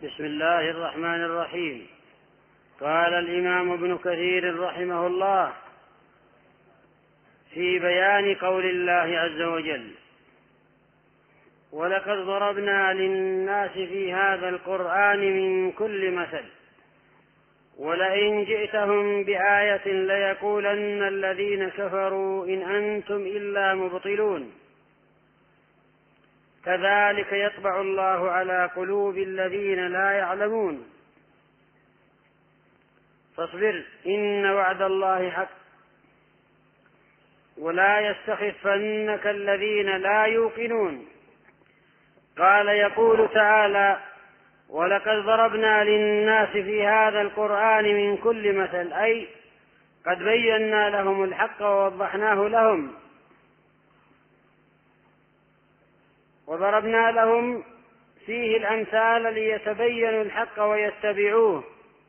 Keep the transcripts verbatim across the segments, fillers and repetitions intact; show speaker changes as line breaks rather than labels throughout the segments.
بسم الله الرحمن الرحيم. قال الإمام ابن كثير رحمه الله في بيان قول الله عز وجل: ولقد ضربنا للناس في هذا القرآن من كل مثل ولئن جئتهم بآية ليقولن الذين كفروا إن أنتم إلا مبطلون كذلك يطبع الله على قلوب الذين لا يعلمون فاصبر إن وعد الله حق ولا يستخفنك الذين لا يوقنون. قال يقول تعالى: ولقد ضربنا للناس في هذا القرآن من كل مثل، أي قد بينا لهم الحق ووضحناه لهم، وضربنا لهم فيه الأمثال ليتبينوا الحق ويتبعوه.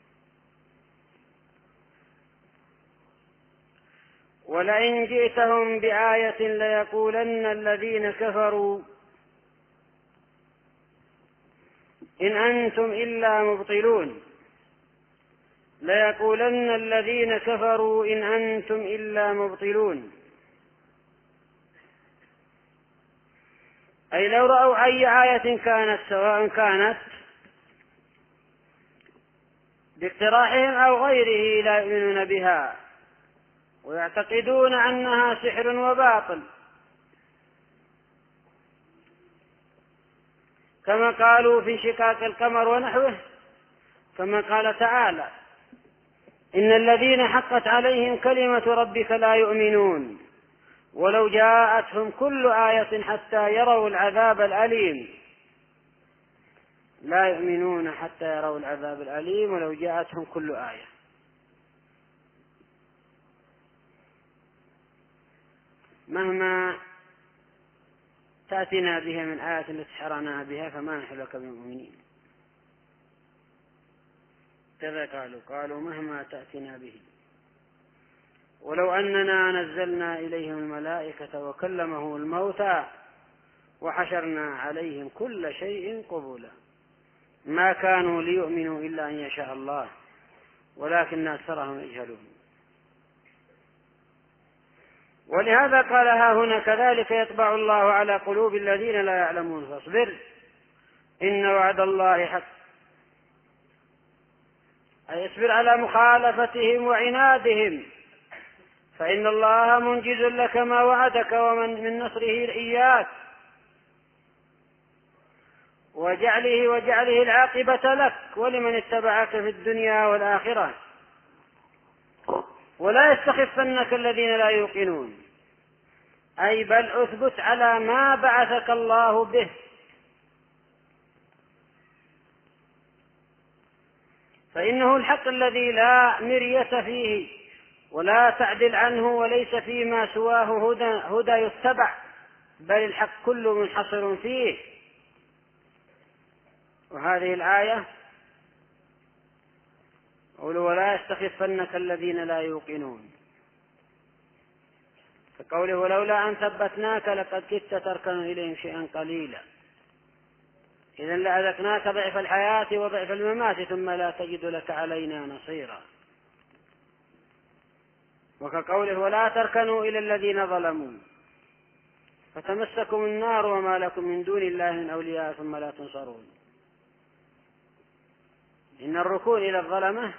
ولئن جئتهم بآية ليقولن الذين كفروا إن أنتم إلا مبطلون ليقولن الذين كفروا إن أنتم إلا مبطلون أي لو رأوا أي آية كانت، سواء كانت باقتراحهم أو غيره، لا يؤمنون بها ويعتقدون أنها سحر وباطل، كما قالوا في انشقاق القمر ونحوه، كما قال تعالى: إن الذين حقت عليهم كلمة ربك لا يؤمنون ولو جاءتهم كل آية حتى يروا العذاب الأليم. لا يؤمنون حتى يروا العذاب الأليم ولو جاءتهم كل آية. مهما تأتينا بها من آية لتسحرنا بها فما نحن لك بمؤمنين. كذا قالوا قالوا مهما تأتينا به ولو أننا نزلنا إليهم الملائكة وكلمهم الموتى وحشرنا عليهم كل شيء قبلا ما كانوا ليؤمنوا إلا أن يشاء الله ولكن أكثرهم يجهلون. ولهذا قال ها هنا: كذلك يطبع الله على قلوب الذين لا يعلمون فاصبر إن وعد الله حق، أي اصبر على مخالفتهم وعنادهم فإن الله منجز لك ما وعدك ومن من نصره إياك وجعله وجعله العاقبة لك ولمن اتبعك في الدنيا والآخرة ولا يستخفنك الذين لا يوقنون، أي بل أثبت على ما بعثك الله به، فإنه الحق الذي لا مرية فيه ولا تعدل عنه وليس فيما سواه هدى, هدى يتبع، بل الحق كله منحصر فيه. وهذه الآية قولوا: ولا يستخفنك الذين لا يوقنون، فقوله: ولولا أن ثبتناك لقد كدت تركن إليهم شيئا قليلا، إذن لأذقناك ضعف الحياة وضعف الممات ثم لا تجد لك علينا نصيرا. وكقوله: ولا تركنوا إلى الذين ظلموا فتمسكم النار وما لكم من دون الله من أولياء ثم لا تنصرون. إن الركون إلى الظلمة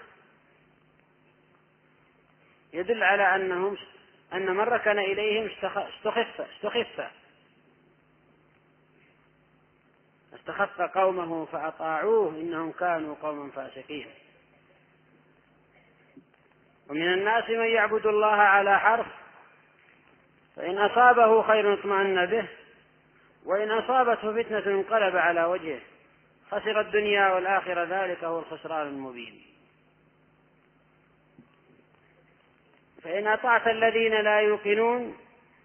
يدل على أنهم أن من ركن إليهم استخف استخف استخف قومه فأطاعوه إنهم كانوا قوما فاسقين. ومن الناس من يعبد الله على حرف فإن أصابه خير اطمأن به وإن أصابته فتنة انقلب على وجهه خسر الدنيا والآخرة ذلك هو الخسران المبين. فإن أطعت الذين لا يوقنون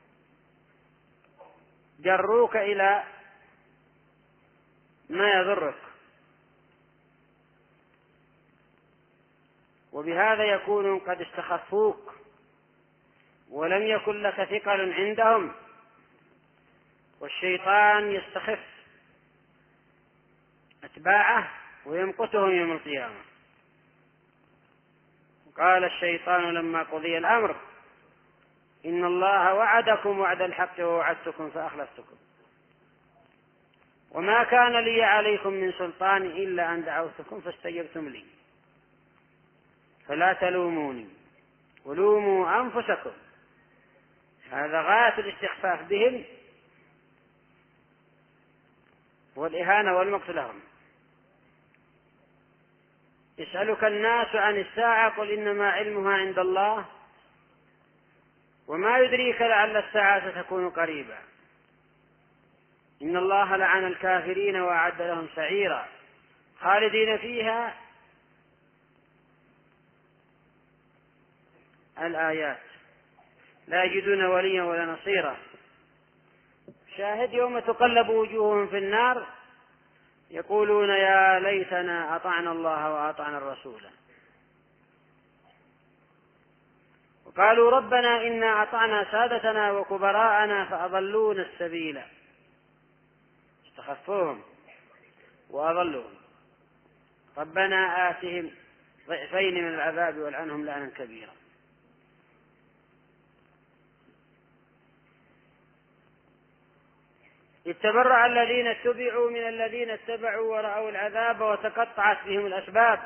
جروك إلى ما يضرك، وبهذا يكون قد استخفوك ولم يكن لك ثقل عندهم، والشيطان يستخف أتباعه ويمقتهم يوم القيامة. قال الشيطان لما قضي الأمر إن الله وعدكم وعد الحق ووعدتكم فأخلفتكم وما كان لي عليكم من سلطان إلا أن دعوتكم فاستجبتم لي فلا تلوموني ولوموا أنفسكم. هذا غاية الاستخفاف بهم والإهانة والمقت لهم. يسألك الناس عن الساعة قل إنما علمها عند الله وما يدريك لعل الساعة ستكون قريبا إن الله لعن الكافرين وأعد لهم سعيرا خالدين فيها. الآيات لا يجدون وليا ولا نصيرا. شاهد يوم تقلب وجوههم في النار يقولون يا ليتنا أطعنا الله وأطعنا الرسول وقالوا ربنا إنا أطعنا سادتنا وكبراءنا فأضلونا السبيل. استخفوهم وأضلوهم. ربنا آتهم ضعفين من العذاب والعنهم لعنا كبيرا. اتبرأ الذين اتبعوا من الذين اتبعوا ورأوا العذاب وتقطعت بهم الأسباب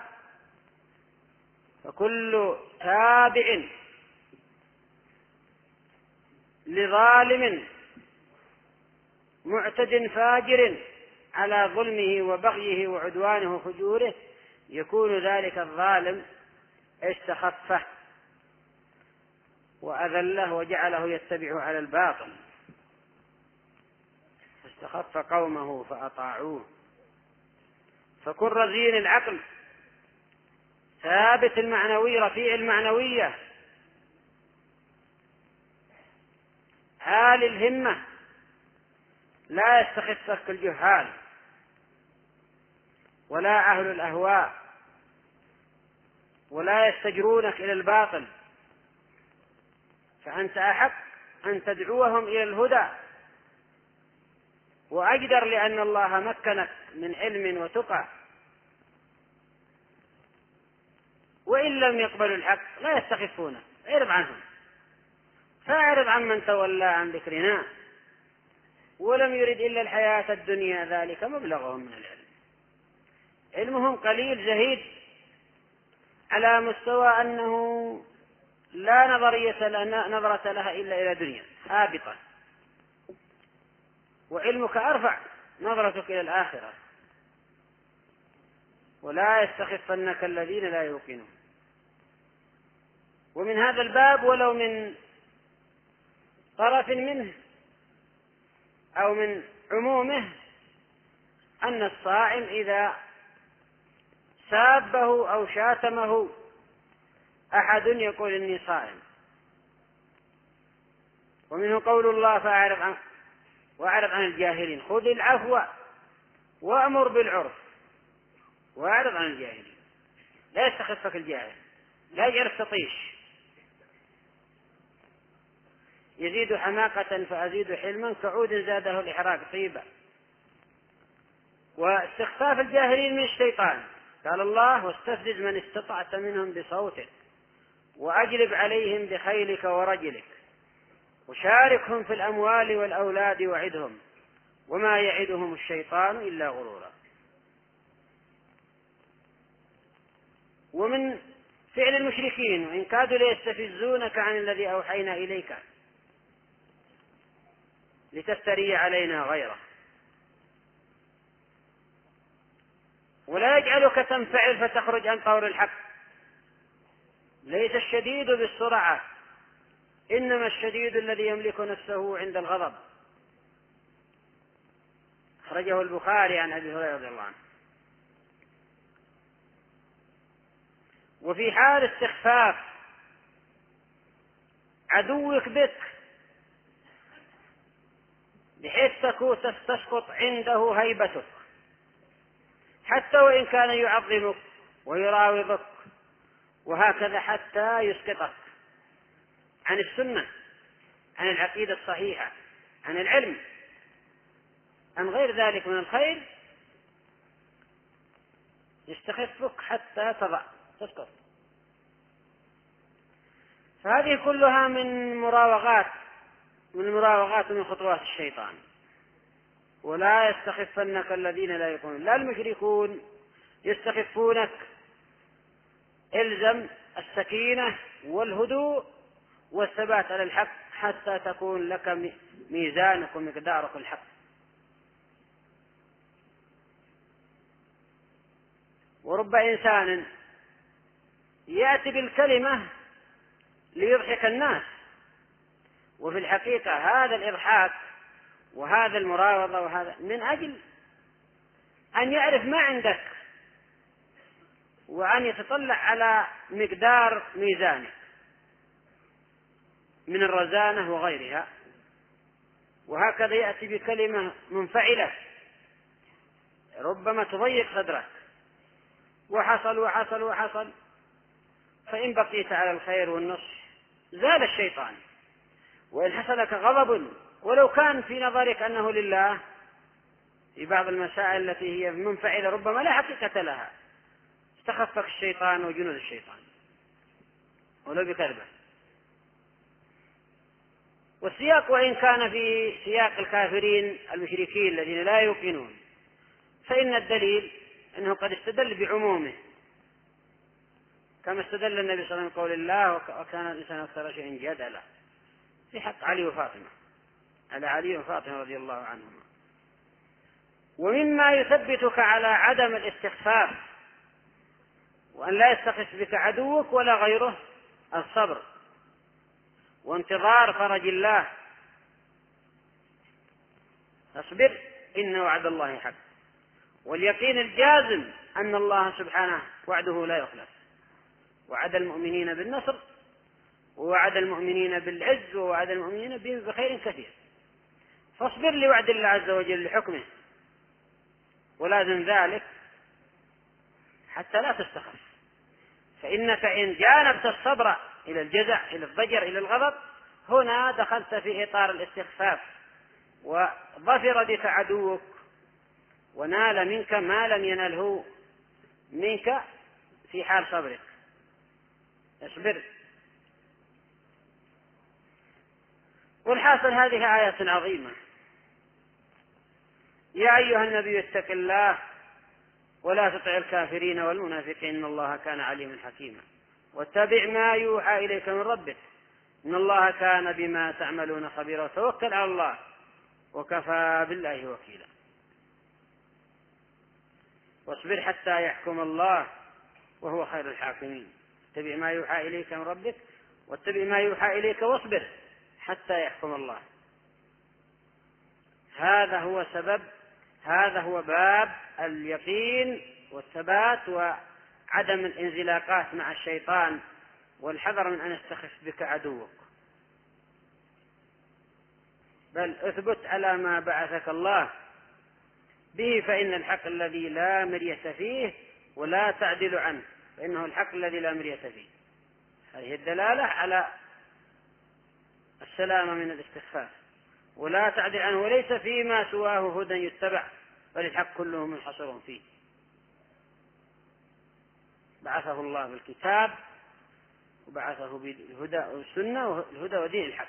فكل تابع لظالم معتد فاجر على ظلمه وبغيه وعدوانه وفجوره يكون ذلك الظالم استخفه وأذله وجعله يتبع على الباطل فاستخف قومه فأطاعوه. فكن رزين العقل ثابت المعنوي رفيع المعنوية عالي الهمة لا يستخفك الجهال ولا أهل الأهواء ولا يستجرونك إلى الباطل فأنت أحق أن تدعوهم إلى الهدى وأجدر لأن الله مكنك من علم وتقى. وإن لم يقبلوا الحق لا يستخفونك اعرض عنهم فاعرض عن من تولى عن ذكرنا ولم يرد إلا الحياة الدنيا ذلك مبلغهم من العلم. علمهم قليل زهيد على مستوى أنه لا نظرية نظرة لها إلا إلى دنيا هابطة وعلمك أرفع نظرتك إلى الآخرة. ولا يستخفنك الذين لا يوقنون. ومن هذا الباب ولو من طرف منه أو من عمومه أن الصائم إذا سابه أو شاتمه أحد يقول إني صائم. ومنه قول الله فأعرض عن وأعرض عن الجاهلين خذ العفو وأمر بالعرف وأعرض عن الجاهلين. لا يستخفك الجاهل لا يجعلك تطيش. يزيد حماقة فأزيد حلما كعود زاده الإحراق طيبا. واستخفاف الجاهلين من الشيطان قال الله واستفزز من استطعت منهم بصوتك وأجلب عليهم بخيلك ورجلك وشاركهم في الأموال والأولاد وعدهم وما يعدهم الشيطان إلا غرورا. ومن فعل المشركين وإن كادوا ليستفزونك عن الذي أوحينا إليك لتفتري علينا غيره ولا يجعلك تنفعل فتخرج عن طور الحق. ليس الشديد بالسرعة إنما الشديد الذي يملك نفسه عند الغضب. أخرجه البخاري عن أبي هريرة رضي الله عنه. وفي حال استخفاف عدوك بك بحيث تسقط عنده هيبتك حتى وإن كان يعظمك ويراوضك وهكذا حتى يسقطك عن السنة عن العقيدة الصحيحة عن العلم عن غير ذلك من الخير يستخفك حتى تضع تسقط. فهذه كلها من مراوغات من مراوغات من خطوات الشيطان. ولا يستخفنك الذين لا يؤمنون، لا المشركون يستخفونك، الزم السكينة والهدوء والثبات على الحق حتى تكون لك ميزانك ومقدارك الحق. ورب إنسان يأتي بالكلمة ليضحك الناس، وفي الحقيقة هذا الإضحاك وهذا المراوضة وهذا من أجل أن يعرف ما عندك وأن يتطلع على مقدار ميزانك من الرزانة وغيرها. وهكذا يأتي بكلمة منفعلة ربما تضيق صدرك، وحصل وحصل وحصل، فإن بقيت على الخير والنصح زال الشيطان. وإن حصلك غضب ولو كان في نظرك أنه لله في بعض المسائل التي هي منفعلة ربما لا حقيقة لها، استخفك الشيطان وجنود الشيطان ولو بكذبه. والسياق وإن كان في سياق الكافرين المشركين الذين لا يوقنون، فإن الدليل أنه قد استدل بعمومه، كما استدل النبي صلى الله عليه وسلم قول الله وكان الإنسان أكثر شيء جدلا في حق علي وفاطمة، على علي وفاطمة رضي الله عنهما. ومما يثبتك على عدم الاستخفاف وأن لا يستخف بك عدوك ولا غيره الصبر وانتظار فرج الله. اصبر إن وعد الله حق، واليقين الجازم أن الله سبحانه وعده لا يخلف، وعد المؤمنين بالنصر ووعد المؤمنين بالعز ووعد المؤمنين بخير كثير. فاصبر لوعد الله عز وجل لحكمه ولازم ذلك حتى لا تستخف، فإنك إن جانبت الصبر إلى الجزع إلى الضجر إلى الغضب هنا دخلت في إطار الاستخفاف، وظفر بك عدوك ونال منك ما لم ينله منك في حال صبرك. اصبر. والحاصل هذه آية عظيمة. يا أيها النبي اتق الله ولا تطع الكافرين والمنافقين إن الله كان عليما حكيما، واتبع ما يوحى إليك من ربك إن الله كان بما تعملون خبيرا، وتوكل على الله وكفى بالله وكيلا. واصبر حتى يحكم الله وهو خير الحاكمين. اتبع ما يوحى إليك من ربك واتبع ما يوحى إليك واصبر حتى يحكم الله. هذا هو سبب هذا هو باب اليقين والثبات وعدم الانزلاقات مع الشيطان والحذر من أن يستخف بك عدوك، بل اثبت على ما بعثك الله به، فإن الحق الذي لا مرية فيه ولا تعدل عنه، فإنه الحق الذي لا مرية فيه. هذه الدلالة على السلامة من الاستخفاف، ولا تعدل عنه وليس فيما سواه هدى يتبع، بل الحق كله منحصر فيه. بعثه الله بالكتاب وبعثه بالهدى والسنة والهدى ودين الحق،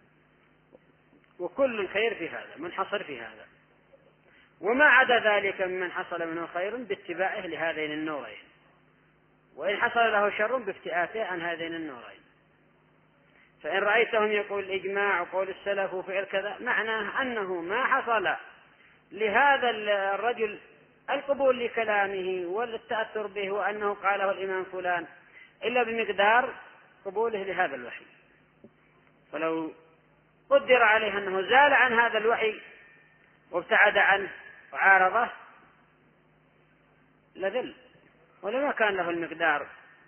وكل الخير في هذا منحصر في هذا، وما عدا ذلك ممن حصل منه خير باتباعه لهذين النورين، وإن حصل له شر بافتئاته عن هذين النورين. فإن رأيتهم يقول الإجماع وقول السلف وفعل كذا، معناه أنه ما حصل لهذا الرجل القبول لكلامه والتأثر به وأنه قاله الإمام فلان إلا بمقدار قبوله لهذا الوحي. فلو قدر عليه أنه زال عن هذا الوحي وابتعد عنه وعارضه لذل، ولما كان له المقدار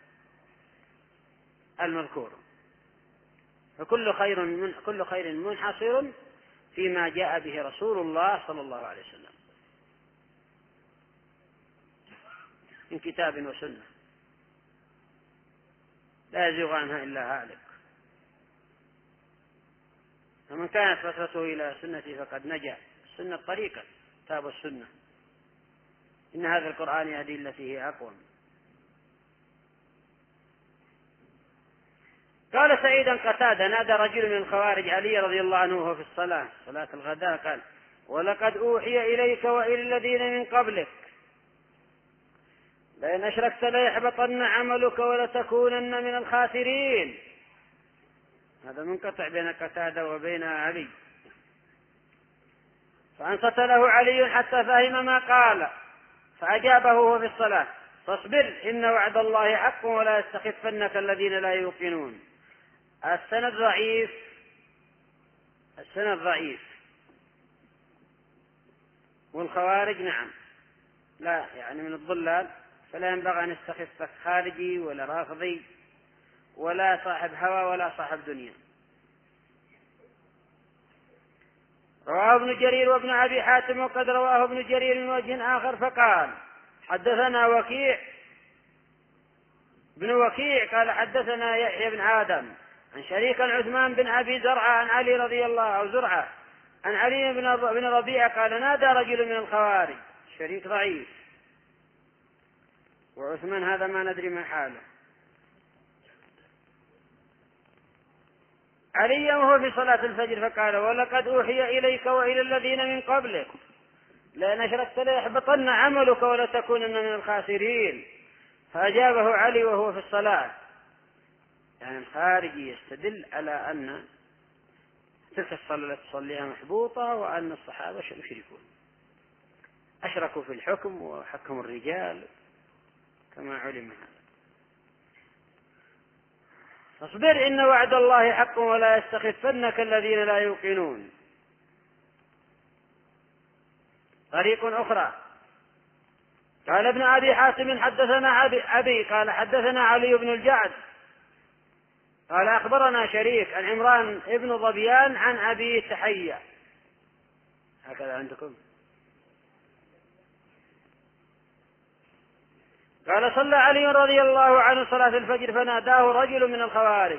المذكور. فكل خير من كل خير منحصر فيما جاء به رسول الله صلى الله عليه وسلم من كتاب وسنة، لا يزيغ عنها إلا هالك. فمن كانت فترته إلى سنتي فقد نجا. السنة طريقة، كتاب السنة. إن هذا القرآن يهدي التي هي أقوم. قال سعيدا قتادة نادى رجل من الخوارج علي رضي الله عنه وهو في الصلاة صلاة الغداء قال: ولقد أوحي إليك وإلى الذين من قبلك لئن أشركت ليحبطن عملك ولتكونن من الخاسرين. هذا منقطع بين قتادة وبين علي. فأنصت له علي حتى فهم ما قال، فأجابه وهو في الصلاة: فاصبر إن وعد الله حق ولا يستخفنك الذين لا يوقنون. السند ضعيف، السند ضعيف. والخوارج نعم لا يعني من الضلال، فلا ينبغي أن يستخفك خارجي ولا رافضي ولا صاحب هوى ولا صاحب دنيا. رواه ابن جرير وابن أبي حاتم، وقد رواه ابن جرير من وجه آخر فقال: حدثنا وكيع بن وكيع قال حدثنا يحيى بن آدم عن شريك عثمان بن أبي زرعة عن علي رضي الله عنه زرعة عن علي بن ربيعة قال: نادى رجل من الخوارج. شريك ضعيف، وعثمان هذا ما ندري ما حاله. علي وهو في صلاة الفجر فقال: ولقد أوحي إليك وإلى الذين من قبلك لئن أشركت ليحبطن عملك ولتكونن من الخاسرين. فأجابه علي وهو في الصلاة. يعني الخارجي يستدل على أن تلك الصلاة التي تصليها محبوطة، وأن الصحابة مشركون أشركوا في الحكم وحكم الرجال كما علم هذا. فاصبر إن وعد الله حق ولا يستخفنك الذين لا يوقنون. طريق أخرى قال ابن أبي حاتم حدثنا أبي قال حدثنا علي بن الجعد قال أخبرنا شريك عن عمران ابن ظبيان عن أبي تحية. هكذا عندكم؟ قال: صلى علي رضي الله عنه صلاة الفجر فناداه رجل من الخوارج.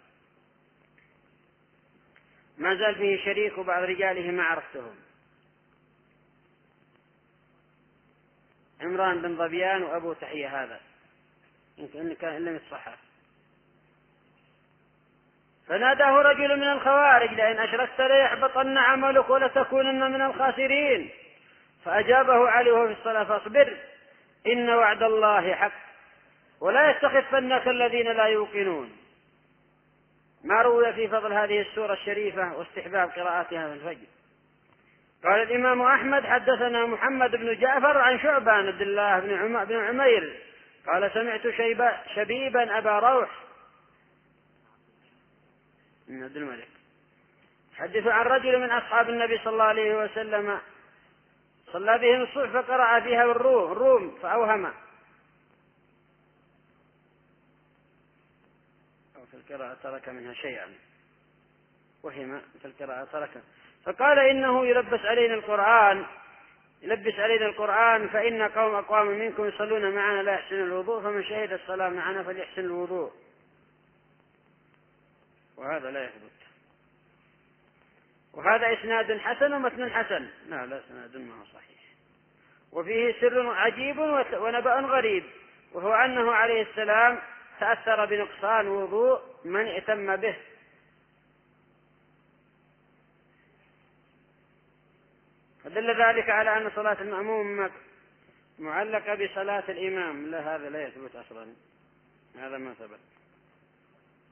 ما زال فيه شريك وبعض رجاله ما عرفتهم، عمران بن ظبيان وأبو تحية. هذا يمكن كان لم يصحح. فناداه رجل من الخوارج: لئن أشركت ليحبطن عملك ولتكونن من الخاسرين. فأجابه علي وهو في الصلاة: فاصبر إن وعد الله حق ولا يستخفنك الذين لا يوقنون. ما روي في فضل هذه السورة الشريفة واستحباب قراءتها في الفجر. قال الإمام أحمد: حدثنا محمد بن جعفر عن شعبة عن عبد الله بن عمير قال: سمعت شبيبا أبا روح من عبد الملك حدث عن رجل من أصحاب النبي صلى الله عليه وسلم صلى بهم الصبح فقرأ فيها الروم, الروم فأوهم، أو في القراءة ترك منها شيئا، وهم في القراءة ترك، فقال: إنه يلبس علينا القرآن يلبس علينا القرآن فإن قوم أقوام منكم يصلون معنا لا يحسن الوضوء، فمن شهد الصلاة معنا فليحسن الوضوء. وهذا لا يثبت. وهذا إسناد حسن ومتن حسن. لا لا إسناد ما هو صحيح، وفيه سر عجيب ونبأ غريب، وهو أنه عليه السلام تأثر بنقصان وضوء من ائتم به، فدل ذلك على أن صلاة المأموم معلقة بصلاة الإمام. لا، هذا لا يثبت أصلا، هذا ما ثبت.